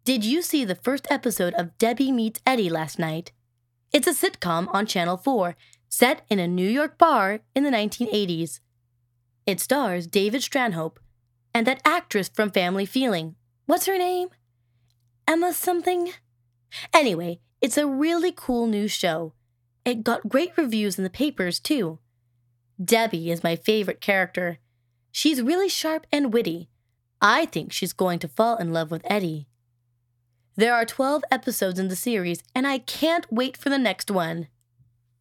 Did you see the first episode of Debbie Meets Eddie last night? It's a sitcom on Channel 4, set in a New York bar in the 1980s. It stars David Stanhope and that actress from Family Feeling. What's her name? Emma something? Anyway, it's a really cool new show. It got great reviews in the papers, too. Debbie is my favorite character. She's really sharp and witty. I think she's going to fall in love with Eddie. There are 12 episodes in the series, and I can't wait for the next one.